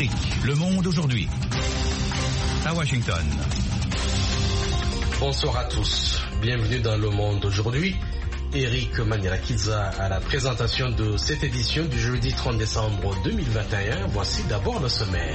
Afrique, le monde aujourd'hui. À Washington. Bonsoir à tous. Bienvenue dans Le Monde aujourd'hui. Eric Manirakidza à la présentation de cette édition du jeudi 30 décembre 2021. Voici d'abord le sommaire.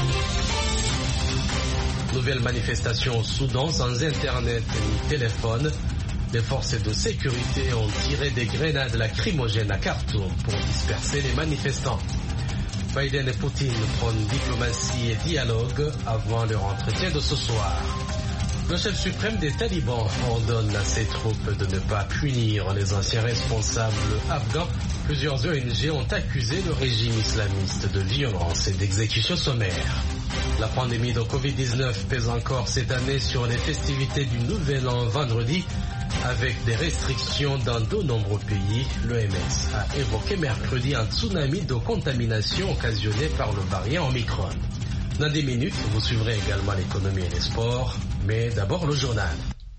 Nouvelle manifestation au Soudan sans internet ni téléphone. Les forces de sécurité ont tiré des grenades lacrymogènes à Khartoum pour disperser les manifestants. Biden et Poutine prônent diplomatie et dialogue avant leur entretien de ce soir. Le chef suprême des talibans ordonne à ses troupes de ne pas punir les anciens responsables afghans. Plusieurs ONG ont accusé le régime islamiste de violence et d'exécution sommaire. La pandémie de Covid-19 pèse encore cette année sur les festivités du Nouvel An vendredi. Avec des restrictions dans de nombreux pays, l'OMS a évoqué mercredi un tsunami de contamination occasionné par le variant Omicron. Dans 10 minutes, vous suivrez également l'économie et les sports, mais d'abord le journal.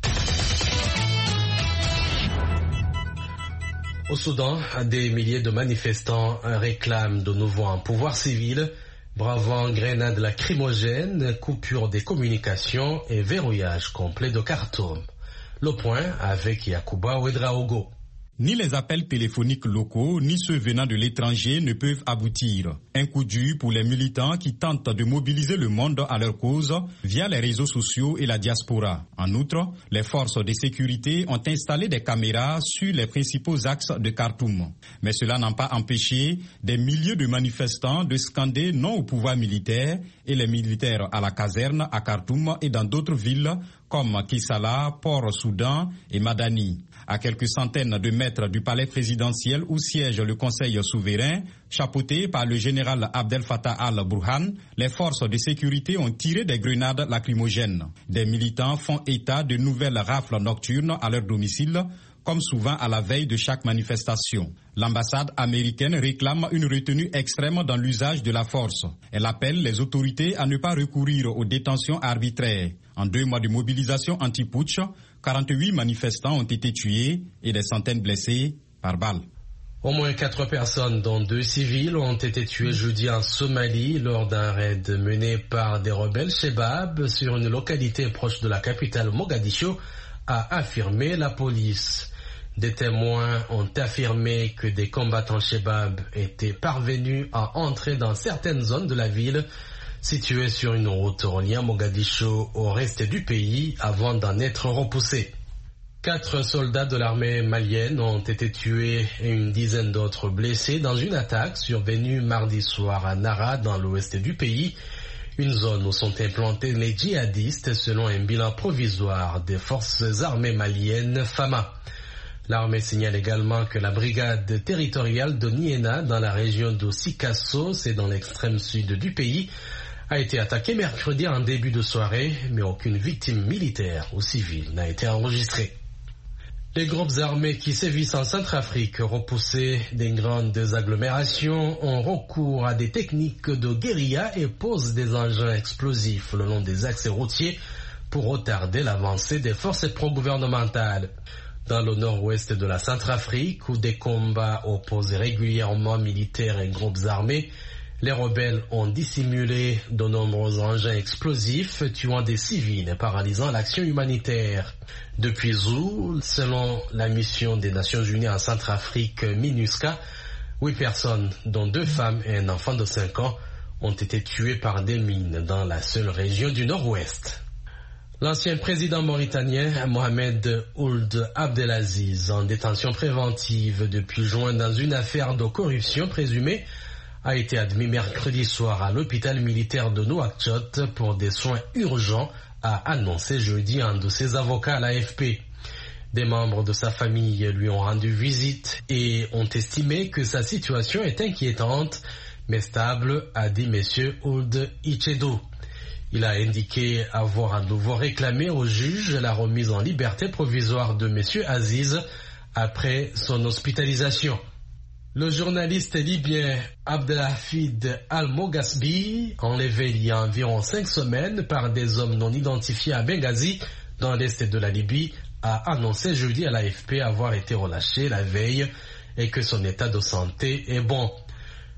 Au Soudan, des milliers de manifestants réclament de nouveau un pouvoir civil, bravant grenades lacrymogènes, coupure des communications et verrouillage complet de Khartoum. Le point avec Yacouba Ouedraogo. Ni les appels téléphoniques locaux, ni ceux venant de l'étranger ne peuvent aboutir. Un coup dur pour les militants qui tentent de mobiliser le monde à leur cause via les réseaux sociaux et la diaspora. En outre, les forces de sécurité ont installé des caméras sur les principaux axes de Khartoum. Mais cela n'a pas empêché des milliers de manifestants de scander non au pouvoir militaire et les militaires à la caserne à Khartoum et dans d'autres villes comme Kissala, Port-Soudan et Madani. À quelques centaines de mètres du palais présidentiel où siège le Conseil souverain, chapeauté par le général Abdel Fattah al-Burhan, les forces de sécurité ont tiré des grenades lacrymogènes. Des militants font état de nouvelles rafles nocturnes à leur domicile, comme souvent à la veille de chaque manifestation. L'ambassade américaine réclame une retenue extrême dans l'usage de la force. Elle appelle les autorités à ne pas recourir aux détentions arbitraires. En 2 mois de mobilisation anti-putsch, 48 manifestants ont été tués et des centaines blessés par balle. Au moins 4 personnes, dont 2 civils, ont été tuées jeudi en Somalie lors d'un raid mené par des rebelles Chebab sur une localité proche de la capitale Mogadiscio, a affirmé la police. Des témoins ont affirmé que des combattants Chebab étaient parvenus à entrer dans certaines zones de la ville située sur une route reliant Mogadiscio au reste du pays avant d'en être repoussés. 4 soldats de l'armée malienne ont été tués et une dizaine d'autres blessés dans une attaque survenue mardi soir à Nara dans l'ouest du pays, une zone où sont implantés les djihadistes selon un bilan provisoire des forces armées maliennes FAMA. L'armée signale également que la brigade territoriale de Niena dans la région de Sikasso, c'est dans l'extrême sud du pays, a été attaquée mercredi en début de soirée, mais aucune victime militaire ou civile n'a été enregistrée. Les groupes armés qui sévissent en Centrafrique, repoussés des grandes agglomérations, ont recours à des techniques de guérilla et posent des engins explosifs le long des axes routiers pour retarder l'avancée des forces pro-gouvernementales. Dans le nord-ouest de la Centrafrique, où des combats opposent régulièrement militaires et groupes armés, les rebelles ont dissimulé de nombreux engins explosifs, tuant des civils et paralysant l'action humanitaire. Depuis août, selon la mission des Nations Unies en Centrafrique MINUSCA, 8 personnes, dont 2 femmes et un enfant de 5 ans, ont été tuées par des mines dans la seule région du nord-ouest. L'ancien président mauritanien Mohamed Ould Abdelaziz, en détention préventive depuis juin dans une affaire de corruption présumée, a été admis mercredi soir à l'hôpital militaire de Nouakchott pour des soins urgents, a annoncé jeudi un de ses avocats à l'AFP. Des membres de sa famille lui ont rendu visite et ont estimé que sa situation est inquiétante, mais stable, a dit M. Ould Ichedo. Il a indiqué avoir à nouveau réclamé au juge la remise en liberté provisoire de M. Aziz après son hospitalisation. Le journaliste libyen Abdelhafid Al-Moghasbi, enlevé il y a environ 5 semaines par des hommes non identifiés à Benghazi, dans l'est de la Libye, a annoncé jeudi à l'AFP avoir été relâché la veille et que son état de santé est bon.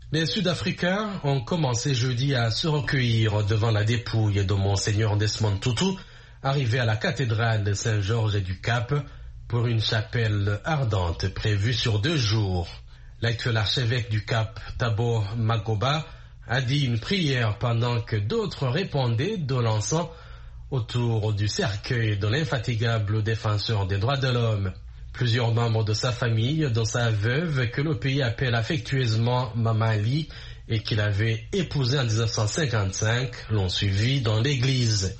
Les Sud-Africains ont commencé jeudi à se recueillir devant la dépouille de Monseigneur Desmond Tutu, arrivé à la cathédrale de Saint-Georges du Cap pour une chapelle ardente prévue sur 2 jours. L'actuel archevêque du Cap, Thabo Magoba, a dit une prière pendant que d'autres répondaient de l'encens autour du cercueil de l'infatigable défenseur des droits de l'homme. Plusieurs membres de sa famille, dont sa veuve, que le pays appelle affectueusement Mama Lee et qu'il avait épousée en 1955, l'ont suivi dans l'église.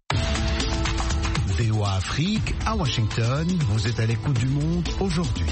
VOA Afrique, à Washington, vous êtes à l'écoute du monde aujourd'hui.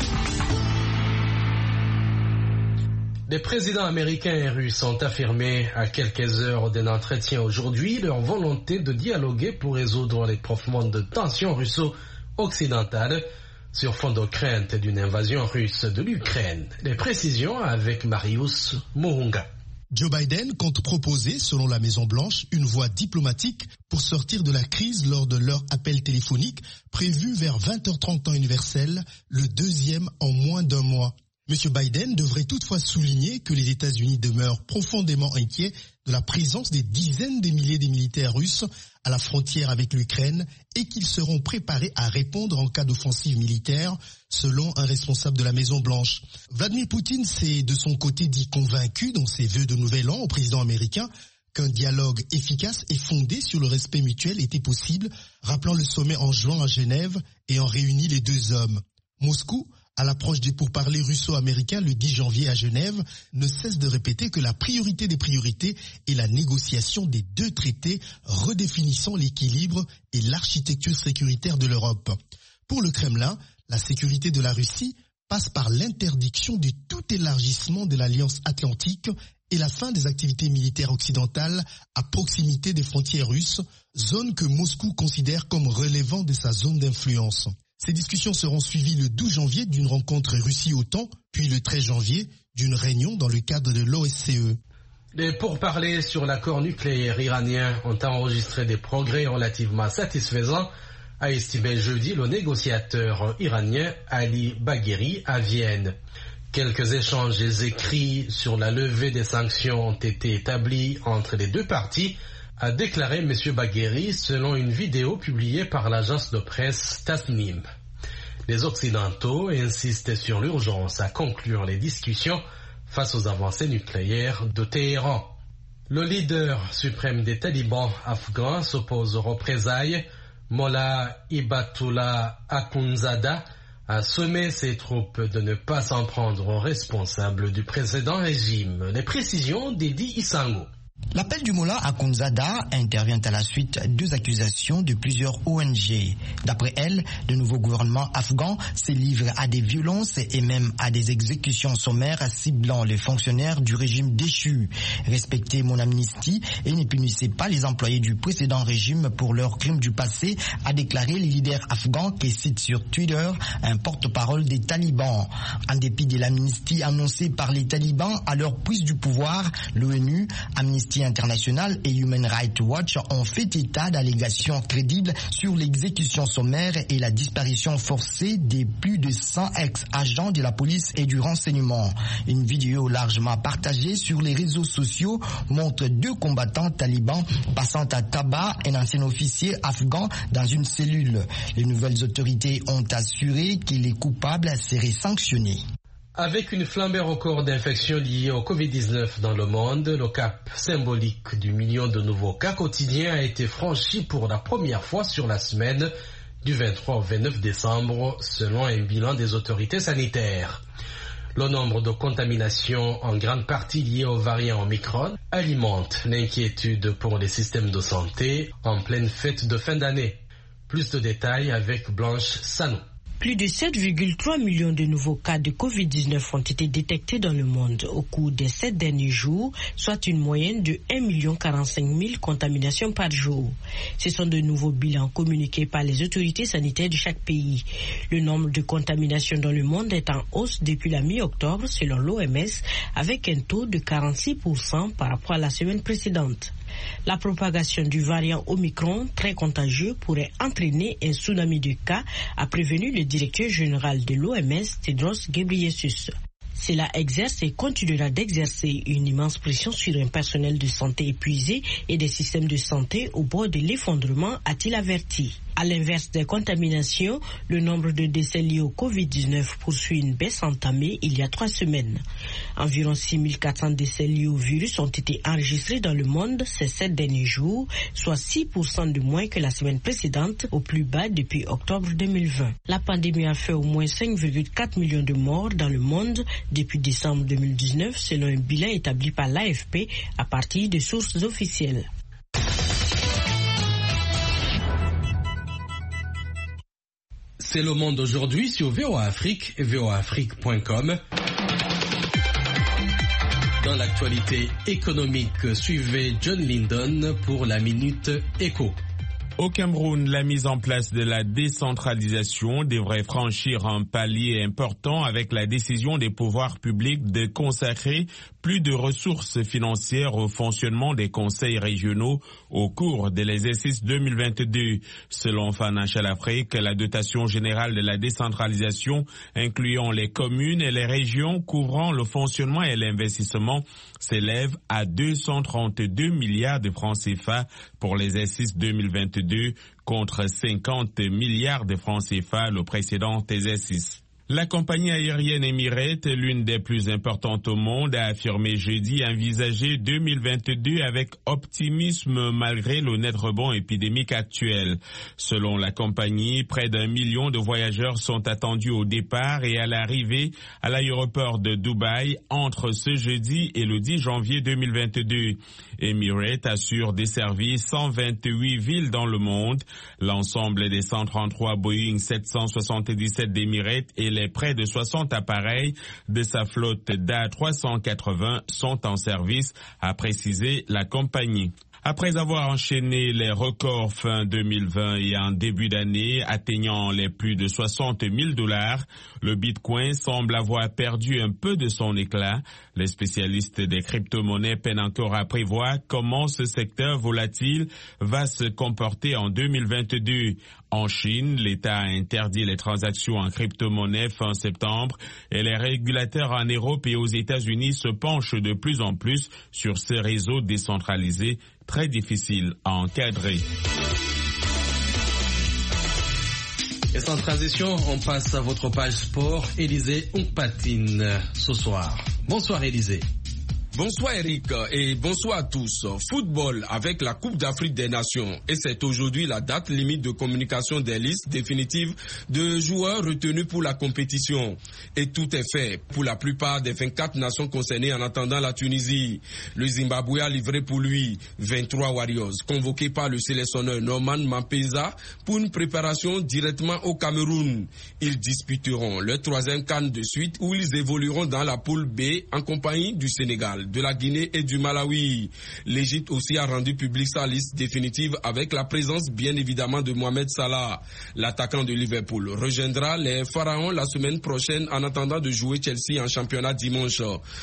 Les présidents américains et russes ont affirmé à quelques heures d'un entretien aujourd'hui leur volonté de dialoguer pour résoudre les profondes tensions russo-occidentales sur fond de crainte d'une invasion russe de l'Ukraine. Les précisions avec Marius Muhunga. Joe Biden compte proposer, selon la Maison-Blanche, une voie diplomatique pour sortir de la crise lors de leur appel téléphonique prévu vers 20h30 temps universel, le 2e en moins d'1 mois. M. Biden devrait toutefois souligner que les États-Unis demeurent profondément inquiets de la présence des dizaines de milliers de militaires russes à la frontière avec l'Ukraine et qu'ils seront préparés à répondre en cas d'offensive militaire, selon un responsable de la Maison-Blanche. Vladimir Poutine s'est de son côté dit convaincu dans ses vœux de nouvel an au président américain qu'un dialogue efficace et fondé sur le respect mutuel était possible, rappelant le sommet en juin à Genève ayant réuni les 2 hommes. Moscou, à l'approche des pourparlers russo-américains le 10 janvier à Genève, ne cesse de répéter que la priorité des priorités est la négociation des 2 traités redéfinissant l'équilibre et l'architecture sécuritaire de l'Europe. Pour le Kremlin, la sécurité de la Russie passe par l'interdiction de tout élargissement de l'Alliance Atlantique et la fin des activités militaires occidentales à proximité des frontières russes, zone que Moscou considère comme relevant de sa zone d'influence. Ces discussions seront suivies le 12 janvier d'une rencontre Russie-OTAN, puis le 13 janvier d'une réunion dans le cadre de l'OSCE. Les pourparlers sur l'accord nucléaire iranien ont enregistré des progrès relativement satisfaisants, a estimé jeudi le négociateur iranien Ali Bagheri à Vienne. Quelques échanges écrits sur la levée des sanctions ont été établis entre les 2 parties, a déclaré M. Bagheri selon une vidéo publiée par l'agence de presse Tasnim. Les Occidentaux insistent sur l'urgence à conclure les discussions face aux avancées nucléaires de Téhéran. Le leader suprême des talibans afghans s'oppose aux représailles. Mollah Hibatullah Akhundzada a sommé ses troupes de ne pas s'en prendre aux responsables du précédent régime. Les précisions d'Edi Isango. L'appel du Mollah Akhundzada intervient à la suite d'2 accusations de plusieurs ONG. D'après elle, le nouveau gouvernement afghan se livre à des violences et même à des exécutions sommaires ciblant les fonctionnaires du régime déchu. Respectez mon amnistie et ne punissez pas les employés du précédent régime pour leurs crimes du passé, a déclaré le leader afghan qui cite sur Twitter un porte-parole des talibans. En dépit de l'amnistie annoncée par les talibans à leur prise du pouvoir, l'ONU, Amnesty International et Human Rights Watch ont fait état d'allégations crédibles sur l'exécution sommaire et la disparition forcée des plus de 100 ex-agents de la police et du renseignement. Une vidéo largement partagée sur les réseaux sociaux montre 2 combattants talibans passant à tabac un ancien officier afghan dans une cellule. Les nouvelles autorités ont assuré que les coupables seraient sanctionnés. Avec une flambée record d'infections liées au Covid-19 dans le monde, le cap symbolique du million de nouveaux cas quotidiens a été franchi pour la première fois sur la semaine du 23 au 29 décembre, selon un bilan des autorités sanitaires. Le nombre de contaminations, en grande partie liées au variant Omicron, alimente l'inquiétude pour les systèmes de santé en pleine fête de fin d'année. Plus de détails avec Blanche Sanou. Plus de 7,3 millions de nouveaux cas de Covid-19 ont été détectés dans le monde au cours des 7 derniers jours, soit une moyenne de 1 045 000 contaminations par jour. Ce sont de nouveaux bilans communiqués par les autorités sanitaires de chaque pays. Le nombre de contaminations dans le monde est en hausse depuis la mi-octobre selon l'OMS, avec un taux de 46% par rapport à la semaine précédente. La propagation du variant Omicron, très contagieux, pourrait entraîner un tsunami de cas, a prévenu le directeur général de l'OMS, Tedros Ghebreyesus. Cela exerce et continuera d'exercer une immense pression sur un personnel de santé épuisé et des systèmes de santé au bord de l'effondrement, a-t-il averti. À l'inverse des contaminations, le nombre de décès liés au Covid-19 poursuit une baisse entamée il y a 3 semaines. Environ 6400 décès liés au virus ont été enregistrés dans le monde ces 7 derniers jours, soit 6% de moins que la semaine précédente, au plus bas depuis octobre 2020. La pandémie a fait au moins 5,4 millions de morts dans le monde depuis décembre 2019, selon un bilan établi par l'AFP à partir de sources officielles. C'est le monde aujourd'hui sur VOA Afrique et voaafrique.com. Dans l'actualité économique, suivez John Lindon pour la Minute Éco. Au Cameroun, la mise en place de la décentralisation devrait franchir un palier important avec la décision des pouvoirs publics de consacrer plus de ressources financières au fonctionnement des conseils régionaux au cours de l'exercice 2022. Selon Financial Afrique, la dotation générale de la décentralisation, incluant les communes et les régions couvrant le fonctionnement et l'investissement, s'élève à 232 milliards de francs CFA pour l'exercice 2022 contre 50 milliards de francs CFA le précédent exercice. La compagnie aérienne Emirates, l'une des plus importantes au monde, a affirmé jeudi envisager 2022 avec optimisme malgré le net rebond épidémique actuel. Selon la compagnie, près d'1 million de voyageurs sont attendus au départ et à l'arrivée à l'aéroport de Dubaï entre ce jeudi et le 10 janvier 2022. Emirates assure desservir 128 villes dans le monde. L'ensemble des 133 Boeing 777 d'Emirates et les près de 60 appareils de sa flotte d'A380 sont en service, a précisé la compagnie. Après avoir enchaîné les records fin 2020 et en début d'année atteignant les plus de 60 000 $, le Bitcoin semble avoir perdu un peu de son éclat. Les spécialistes des crypto-monnaies peinent encore à prévoir comment ce secteur volatile va se comporter en 2022. En Chine, l'État a interdit les transactions en crypto-monnaie fin septembre et les régulateurs en Europe et aux États-Unis se penchent de plus en plus sur ces réseaux décentralisés très difficiles à encadrer. Et sans transition, on passe à votre page sport. Élisée Onkpatine ce soir. Bonsoir Élisée. Bonsoir Eric et bonsoir à tous. Football avec la Coupe d'Afrique des Nations et c'est aujourd'hui la date limite de communication des listes définitives de joueurs retenus pour la compétition. Et tout est fait pour la plupart des 24 nations concernées en attendant la Tunisie. Le Zimbabwe a livré pour lui 23 Warriors convoqués par le sélectionneur Norman Mampeza pour une préparation directement au Cameroun. Ils disputeront leur 3e CAN de suite où ils évolueront dans la poule B en compagnie du Sénégal, de la Guinée et du Malawi. L'Égypte aussi a rendu public sa liste définitive avec la présence bien évidemment de Mohamed Salah. L'attaquant de Liverpool rejoindra les Pharaons la semaine prochaine en attendant de jouer Chelsea en championnat dimanche.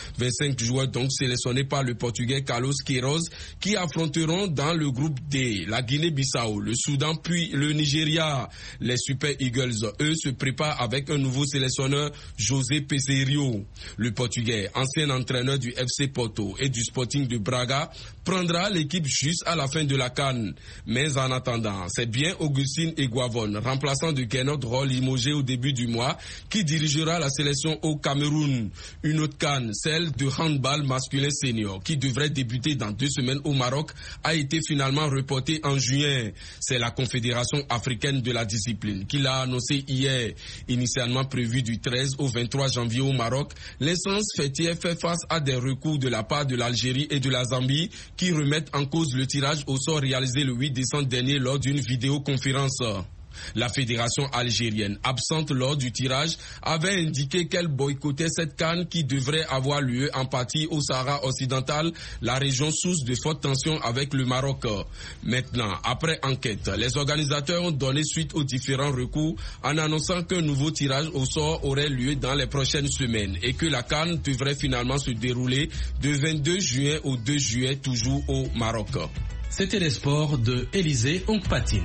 25 joueurs donc sélectionnés par le Portugais Carlos Queiroz qui affronteront dans le groupe D la Guinée-Bissau, le Soudan puis le Nigeria. Les Super Eagles, eux, se préparent avec un nouveau sélectionneur, José Peseiro. Le Portugais, ancien entraîneur du FC Porto et du Sporting de Braga, prendra l'équipe juste à la fin de la CAN. Mais en attendant, c'est bien Augustine Eguavon, remplaçant de Gernot Rohr limogé au début du mois, qui dirigera la sélection au Cameroun. Une autre CAN, celle de handball masculin senior, qui devrait débuter dans 2 semaines au Maroc, a été finalement reportée en juin. C'est la Confédération africaine de la discipline qui l'a annoncé hier. Initialement prévue du 13 au 23 janvier au Maroc, l'instance fêtière fait face à des recours de la part de l'Algérie et de la Zambie qui remettent en cause le tirage au sort réalisé le 8 décembre dernier lors d'une vidéoconférence. La fédération algérienne, absente lors du tirage, avait indiqué qu'elle boycottait cette CAN qui devrait avoir lieu en partie au Sahara occidental, la région source de fortes tensions avec le Maroc. Maintenant, après enquête, les organisateurs ont donné suite aux différents recours en annonçant qu'un nouveau tirage au sort aurait lieu dans les prochaines semaines et que la CAN devrait finalement se dérouler de 22 juin au 2 juillet, toujours au Maroc. C'était les sports de Élisée Onkpatine.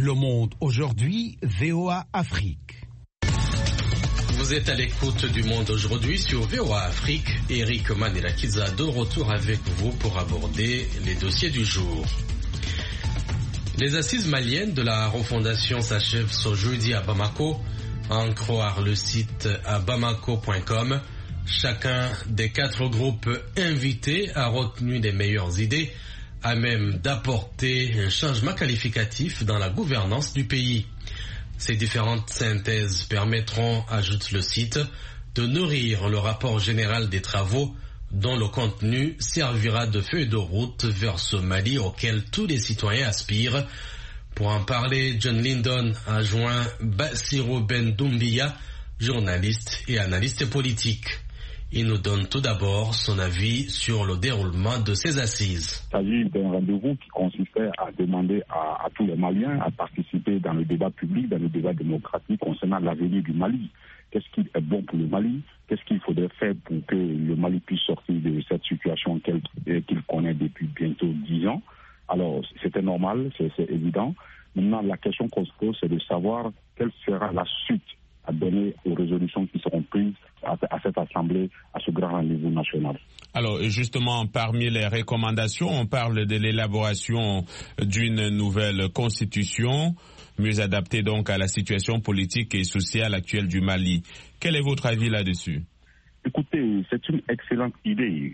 Le Monde aujourd'hui, VOA Afrique. Vous êtes à l'écoute du Monde aujourd'hui sur VOA Afrique. Eric Manelakiza de retour avec vous pour aborder les dossiers du jour. Les assises maliennes de la refondation s'achèvent ce jeudi à Bamako. À en croire le site à bamako.com, chacun des 4 groupes invités a retenu les meilleures idées, à même d'apporter un changement qualificatif dans la gouvernance du pays. Ces différentes synthèses permettront, ajoute le site, de nourrir le rapport général des travaux dont le contenu servira de feuille de route vers ce Mali auquel tous les citoyens aspirent. Pour en parler, John Lyndon a joint Bassirou Ben Doumbia, journaliste et analyste politique. Il nous donne tout d'abord son avis sur le déroulement de ces assises. Il s'agit d'un rendez-vous qui consistait à demander à tous les Maliens à participer dans le débat public, dans le débat démocratique concernant l'avenir du Mali. Qu'est-ce qui est bon pour le Mali? Qu'est-ce qu'il faudrait faire pour que le Mali puisse sortir de cette situation qu'il connaît depuis bientôt 10 ans? Alors, c'était normal, c'est évident. Maintenant, la question qu'on se pose, c'est de savoir quelle sera la suite à donner aux résolutions qui seront prises à cette Assemblée, à ce grand rendez-vous national. Alors, justement, parmi les recommandations, on parle de l'élaboration d'une nouvelle constitution, mieux adaptée donc à la situation politique et sociale actuelle du Mali. Quel est votre avis là-dessus? Écoutez, c'est une excellente idée.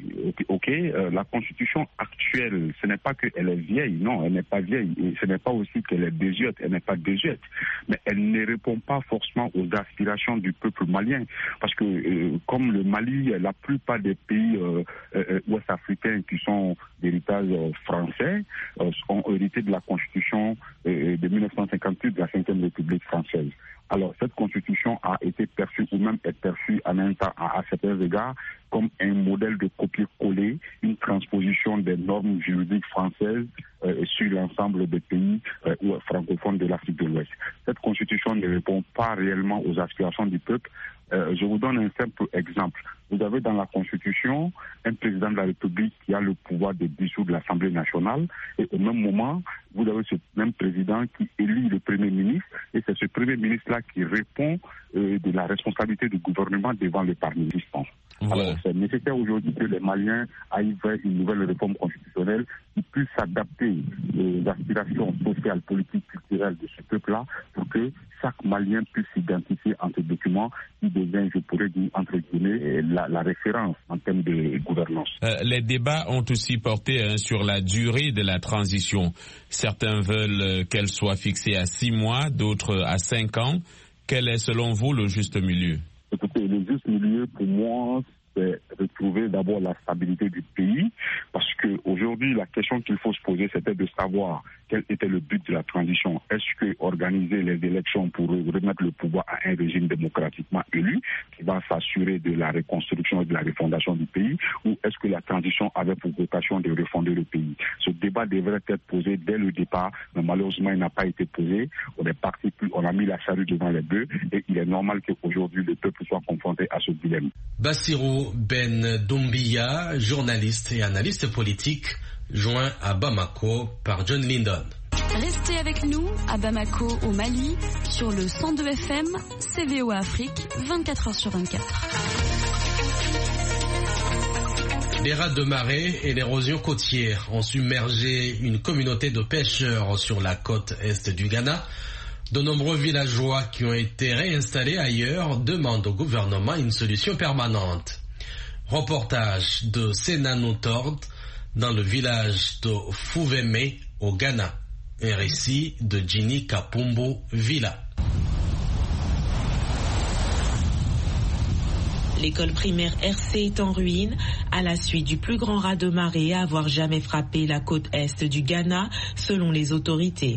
La constitution actuelle, ce n'est pas qu'elle est vieille, non, elle n'est pas vieille. Et ce n'est pas aussi qu'elle est désuète, elle n'est pas désuète. Mais elle ne répond pas forcément aux aspirations du peuple malien. Parce que, comme le Mali, la plupart des pays ouest-africains qui sont d'héritage français ont hérité de la constitution de 1958 de la 5e République française. Alors, cette constitution a été perçue ou même est perçue en même temps à certains égards comme un modèle de copier-coller, une transposition des normes juridiques françaises sur l'ensemble des pays francophones de l'Afrique de l'Ouest. Cette constitution ne répond pas réellement aux aspirations du peuple. Je vous donne un simple exemple. Vous avez dans la Constitution un président de la République qui a le pouvoir de dissoudre l'Assemblée nationale et au même moment, vous avez ce même président qui élit le Premier ministre et c'est ce Premier ministre-là qui répond de la responsabilité du gouvernement devant le Parlement existant. Alors, c'est nécessaire aujourd'hui que les Maliens aillent vers une nouvelle réforme constitutionnelle qui puisse s'adapter aux aspirations sociales, politiques, culturelles de ce peuple-là pour que chaque Malien puisse s'identifier en ce document qui devient, je pourrais dire, entre guillemets, la référence en termes de gouvernance. Les débats ont aussi porté sur la durée de la transition. Certains veulent qu'elle soit fixée à 6 mois, d'autres à 5 ans. Quel est selon vous le juste milieu? Écoutez, le juste milieu pour moi, c'est retrouver d'abord la stabilité du pays, parce qu'aujourd'hui, la question qu'il faut se poser, c'était de savoir quel était le but de la transition. Est-ce que organiser les élections pour remettre le pouvoir à un régime démocratiquement élu, qui va s'assurer de la reconstruction et de la refondation du pays, ou est-ce que la transition avait pour vocation de refonder le pays? Ce débat devrait être posé dès le départ, mais malheureusement, il n'a pas été posé. On a mis la charrue devant les bœufs, et il est normal qu'aujourd'hui, le peuple soit confronté à ce dilemme. Bassirou Ben Doumbia, journaliste et analyste politique, joint à Bamako par John Lyndon. Restez avec nous à Bamako au Mali sur le 102 FM, VOA Afrique, 24h sur 24. Les rats de marée et l'érosion côtière ont submergé une communauté de pêcheurs sur la côte est du Ghana. De nombreux villageois qui ont été réinstallés ailleurs demandent au gouvernement une solution permanente. Reportage de Senanu Tord dans le village de Fouveme au Ghana. Un récit de Ginny Kapumbu Villa. L'école primaire RC est en ruine à la suite du plus grand raz de marée à avoir jamais frappé la côte est du Ghana, selon les autorités.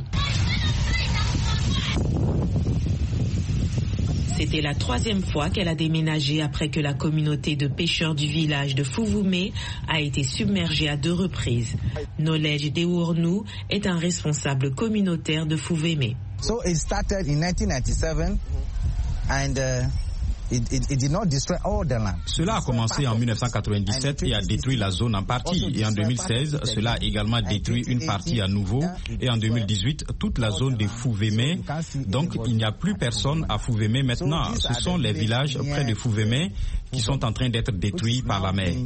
C'était la 3e fois qu'elle a déménagé après que la communauté de pêcheurs du village de Fouvoume a été submergée à 2 reprises. Knowledge Dewournou est un responsable communautaire de Fouvoume. So it started in 1997 and Cela a commencé en 1997 et a détruit la zone en partie. Et en 2016, cela a également détruit une partie à nouveau. Et en 2018, toute la zone de Fouvemé. Donc il n'y a plus personne à Fouvemé maintenant. Ce sont les villages près de Fouvemé qui sont en train d'être détruits par la mer.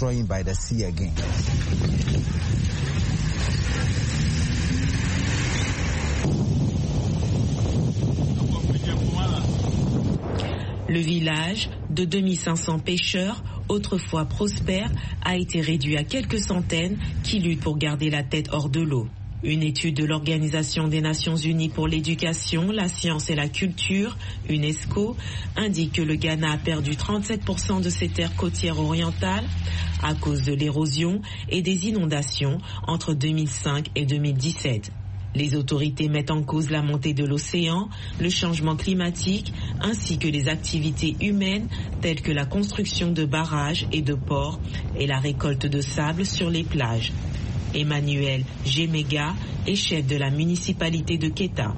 Le village de 2500 pêcheurs, autrefois prospère, a été réduit à quelques centaines qui luttent pour garder la tête hors de l'eau. Une étude de l'Organisation des Nations Unies pour l'éducation, la science et la culture, UNESCO, indique que le Ghana a perdu 37% de ses terres côtières orientales à cause de l'érosion et des inondations entre 2005 et 2017. Les autorités mettent en cause la montée de l'océan, le changement climatique, ainsi que les activités humaines telles que la construction de barrages et de ports et la récolte de sable sur les plages. Emmanuel Gemega est chef de la municipalité de Keta.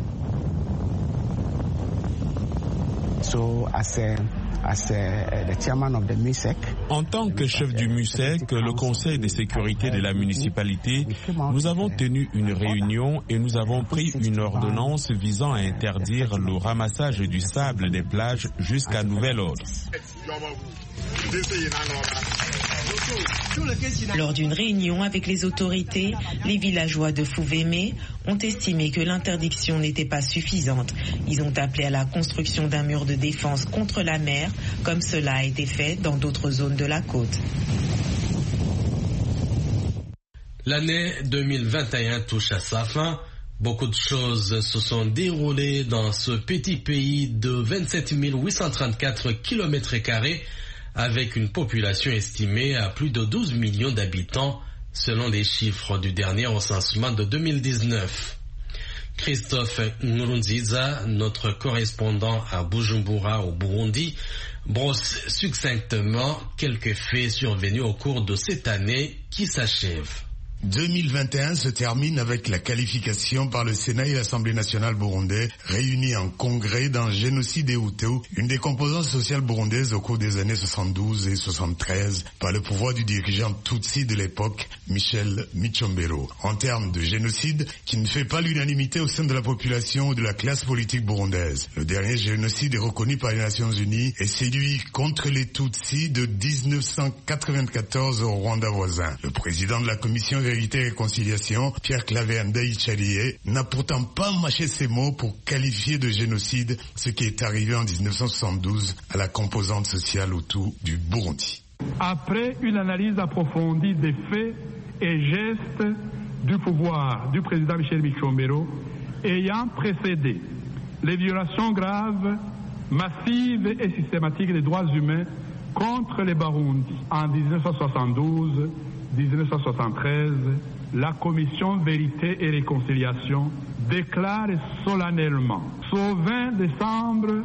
En tant que chef du MUSEC, le Conseil de sécurité de la municipalité, nous avons tenu une réunion et nous avons pris une ordonnance visant à interdire le ramassage du sable des plages jusqu'à nouvel ordre. Lors d'une réunion avec les autorités, les villageois de Fouvemé ont estimé que l'interdiction n'était pas suffisante. Ils ont appelé à la construction d'un mur de défense contre la mer, comme cela a été fait dans d'autres zones de la côte. L'année 2021 touche à sa fin. Beaucoup de choses se sont déroulées dans ce petit pays de 27 834 km² avec une population estimée à plus de 12 millions d'habitants selon les chiffres du dernier recensement de 2019. Christophe Nkurunziza, notre correspondant à Bujumbura au Burundi, brosse succinctement quelques faits survenus au cours de cette année qui s'achève. 2021 se termine avec la qualification par le Sénat et l'Assemblée nationale burundaise réunis en congrès d'un génocide des Hutus, une des composantes sociales burundaises au cours des années 72 et 73 par le pouvoir du dirigeant Tutsi de l'époque, Michel Micombero. En termes de génocide qui ne fait pas l'unanimité au sein de la population ou de la classe politique burundaise. Le dernier génocide est reconnu par les Nations Unies et celui contre les Tutsis de 1994 au Rwanda voisin. Le président de la commission Vérité et Réconciliation, Pierre-Claver Ndayicariye, n'a pourtant pas mâché ses mots pour qualifier de génocide ce qui est arrivé en 1972 à la composante sociale Hutu du Burundi. Après une analyse approfondie des faits et gestes du pouvoir du président Michel Micombero ayant précédé les violations graves, massives et systématiques des droits humains contre les Barundi en 1972-1973, la Commission Vérité et Réconciliation déclare solennellement, au 20 décembre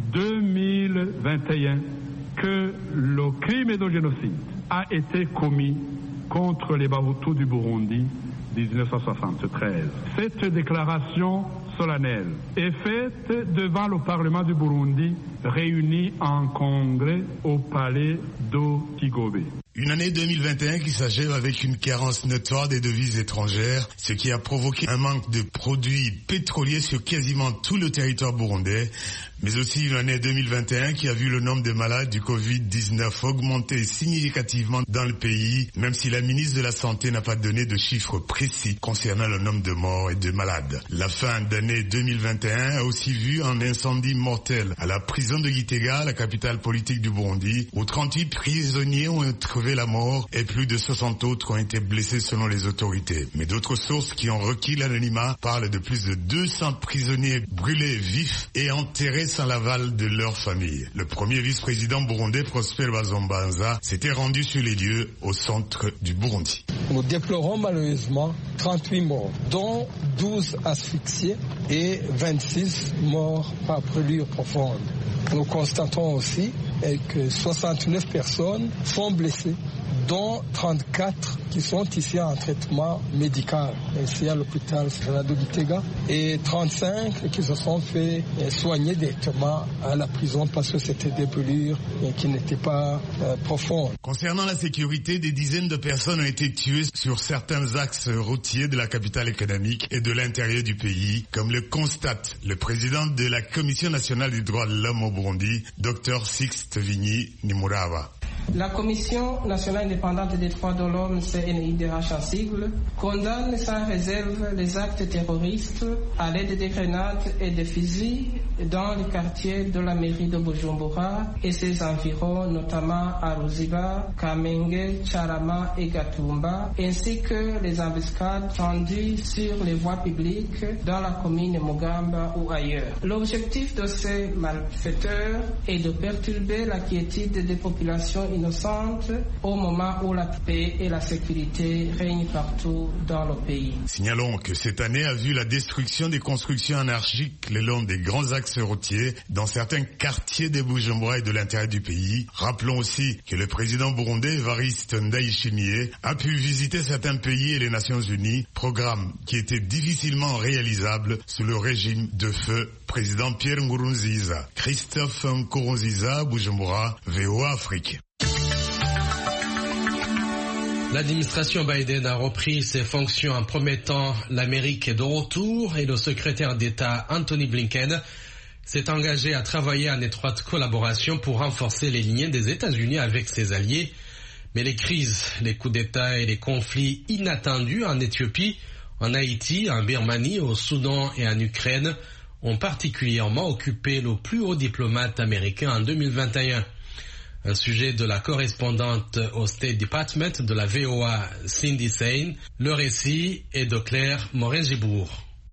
2021, que le crime de génocide a été commis contre les Bahutus du Burundi 1973. Cette déclaration solennelle est faite devant le Parlement du Burundi réuni en congrès au palais de Kigobe. Une année 2021 qui s'achève avec une carence notoire des devises étrangères, ce qui a provoqué un manque de produits pétroliers sur quasiment tout le territoire burundais, mais aussi une année 2021 qui a vu le nombre de malades du Covid-19 augmenter significativement dans le pays, même si la ministre de la Santé n'a pas donné de chiffres précis concernant le nombre de morts et de malades. La fin d'année 2021 a aussi vu un incendie mortel à la prison de Gitega, la capitale politique du Burundi, où 38 prisonniers ont trouvé la mort et plus de 60 autres ont été blessés selon les autorités. Mais d'autres sources qui ont requis l'anonymat parlent de plus de 200 prisonniers brûlés vifs et enterrés sans l'aval de leur famille. Le premier vice-président burundais, Prosper Bazombanza, s'était rendu sur les lieux au centre du Burundi. Nous déplorons malheureusement 38 morts, dont 12 asphyxiés et 26 morts par brûlure profonde. Nous constatons aussi que 69 personnes sont blessées, dont 34 qui sont ici en traitement médical, ici à l'hôpital de Gitega, et 35 qui se sont fait soigner directement à la prison parce que c'était des brûlures qui n'étaient pas profondes. Concernant la sécurité, des dizaines de personnes ont été tuées sur certains axes routiers de la capitale économique et de l'intérieur du pays, comme le constate le président de la Commission nationale des droits de l'homme au Burundi, Dr Sixte Vigny Nimuraba. La Commission nationale indépendante des droits de l'homme, CNIDH en sigle, condamne sans réserve les actes terroristes à l'aide des grenades et des fusils dans les quartiers de la mairie de Bujumbura et ses environs, notamment à Ruziba, Kamenge, Charama et Gatumba, ainsi que les embuscades tendues sur les voies publiques dans la commune Mugamba ou ailleurs. L'objectif de ces malfaiteurs est de perturber la quiétude des populations innocentes au moment où la paix et la sécurité règnent partout dans le pays. Signalons que cette année a vu la destruction des constructions anarchiques le long des grands axes routiers dans certains quartiers de Bujumbura et de l'intérieur du pays. Rappelons aussi que le président burundais Evariste Ndayishimiye a pu visiter certains pays et les Nations Unies, programme qui était difficilement réalisable sous le régime de feu président Pierre Nkurunziza. Christophe Nkurunziza, Bujumbura, VOA Afrique. L'administration Biden a repris ses fonctions en promettant l'Amérique de retour et le secrétaire d'État Anthony Blinken s'est engagé à travailler en étroite collaboration pour renforcer les liens des États-Unis avec ses alliés. Mais les crises, les coups d'État et les conflits inattendus en Éthiopie, en Haïti, en Birmanie, au Soudan et en Ukraine ont particulièrement occupé le plus haut diplomate américain en 2021. Un sujet de la correspondante au State Department de la VOA, Cindy Sain. Le récit est de Claire Morin-Gibourg.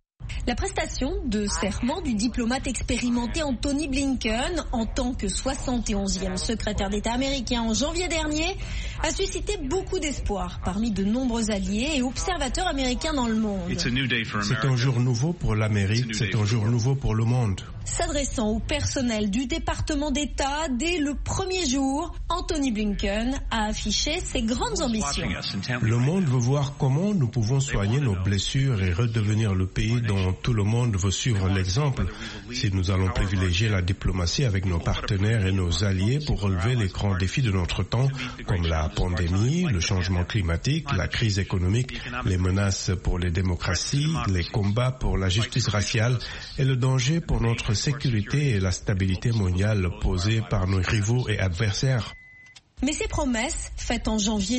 La prestation de serment du diplomate expérimenté Anthony Blinken en tant que 71e secrétaire d'État américain en janvier dernier a suscité beaucoup d'espoir parmi de nombreux alliés et observateurs américains dans le monde. C'est un jour nouveau pour l'Amérique, c'est un jour nouveau pour le monde. S'adressant au personnel du département d'État dès le premier jour, Anthony Blinken a affiché ses grandes ambitions. Le monde veut voir comment nous pouvons soigner nos blessures et redevenir le pays dont tout le monde veut suivre l'exemple. Si nous allons privilégier la diplomatie avec nos partenaires et nos alliés pour relever les grands défis de notre temps, comme la pandémie, le changement climatique, la crise économique, les menaces pour les démocraties, les combats pour la justice raciale et le danger pour notre sécurité et la stabilité mondiale posée par nos rivaux et adversaires. Mais ces promesses, faites en janvier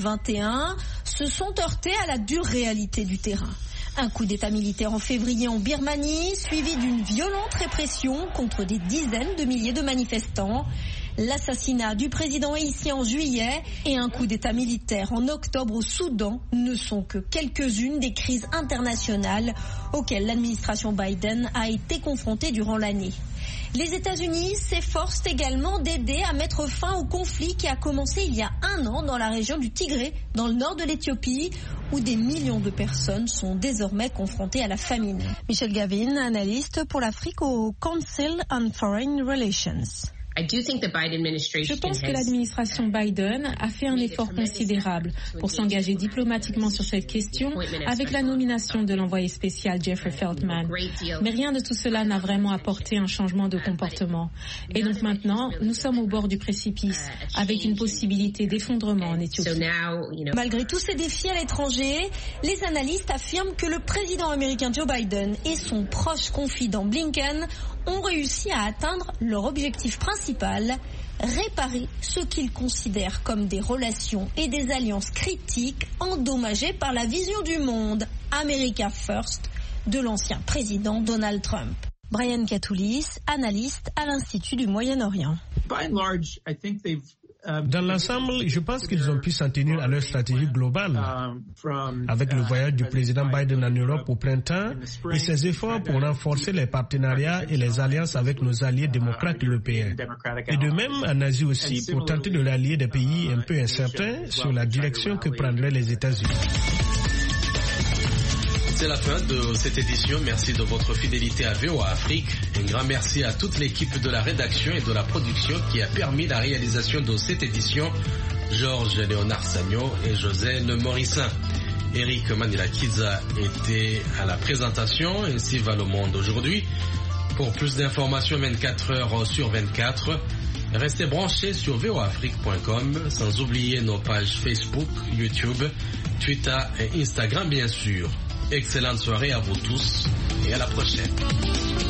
2021, se sont heurtées à la dure réalité du terrain. Un coup d'État militaire en février en Birmanie, suivi d'une violente répression contre des dizaines de milliers de manifestants. L'assassinat du président haïtien en juillet et un coup d'État militaire en octobre au Soudan ne sont que quelques-unes des crises internationales auxquelles l'administration Biden a été confrontée durant l'année. Les États-Unis s'efforcent également d'aider à mettre fin au conflit qui a commencé il y a 1 an dans la région du Tigré, dans le nord de l'Éthiopie, où des millions de personnes sont désormais confrontées à la famine. Michel Gavin, analyste pour l'Afrique au Council on Foreign Relations. Je pense que l'administration Biden a fait un effort considérable pour s'engager diplomatiquement sur cette question avec la nomination de l'envoyé spécial Jeffrey Feltman. Mais rien de tout cela n'a vraiment apporté un changement de comportement. Et donc maintenant, nous sommes au bord du précipice avec une possibilité d'effondrement en Éthiopie. Malgré tous ces défis à l'étranger, les analystes affirment que le président américain Joe Biden et son proche confident Blinken ont réussi à atteindre leur objectif principal, réparer ce qu'ils considèrent comme des relations et des alliances critiques endommagées par la vision du monde America First de l'ancien président Donald Trump. Brian Katoulis, analyste à l'Institut du Moyen-Orient. Dans l'ensemble, je pense qu'ils ont pu s'en tenir à leur stratégie globale. Avec le voyage du président Biden en Europe au printemps et ses efforts pour renforcer les partenariats et les alliances avec nos alliés démocrates européens. Et de même en Asie aussi, pour tenter de rallier des pays un peu incertains sur la direction que prendraient les États-Unis. C'est la fin de cette édition. Merci de votre fidélité à VOA Afrique. Un grand merci à toute l'équipe de la rédaction et de la production qui a permis la réalisation de cette édition. Georges Léonard Sagno et José Le Morissin. Eric Manila-Kiza était à la présentation. Ainsi va le monde aujourd'hui. Pour plus d'informations 24 heures sur 24, restez branchés sur voafrique.com, sans oublier nos pages Facebook, YouTube, Twitter et Instagram bien sûr. Excellente soirée à vous tous et à la prochaine.